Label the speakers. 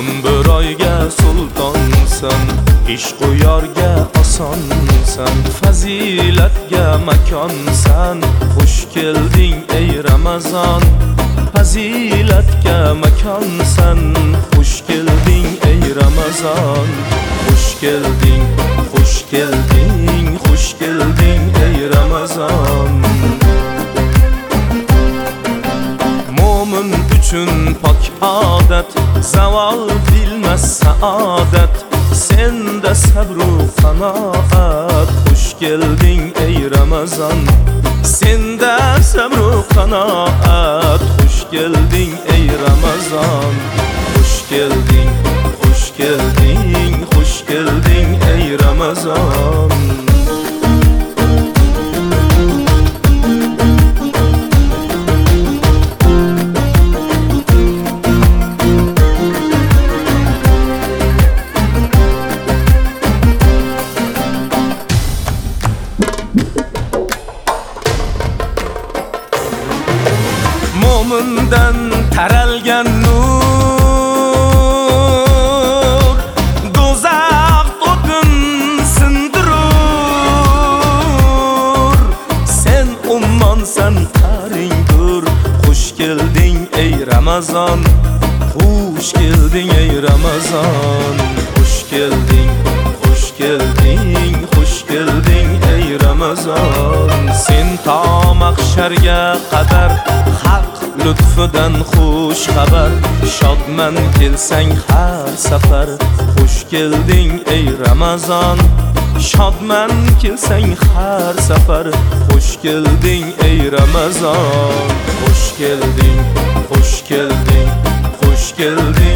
Speaker 1: bir oyga sultonsan, ish qo'yarga osonsan, fazilatga makonsan. Xush kelding ey Ramazon, fazilatga makonsan. Xush kelding ey Ramazon, xush kelding, xush kelding, xush kelding ey Ramazon. Mo'min uchun pok odat, zavol bilmas saodat. Senda sabru qanoat, xush kelding ey Ramazon. Senda sabru qanoat, xush kelding ey Ramazon. Xush kelding, xush kelding, xush kelding ey Ramazon. Mo'mindan taralgan nur, do'zax o'tin sindirur. Sen ummonsan qaringdur, xush kelding ey Ramazon. Xush kelding ey Ramazon. Xush kelding, xush kelding, xush kelding ey Ramazon. Sen to mahsharga qadar haq lutfidan xush xabar. Shodman kelsang har safar, xush kelding ey Ramazon. Shodman kelsang har safar, xush kelding ey Ramazon. Xush kelding, xush kelding, xush kelding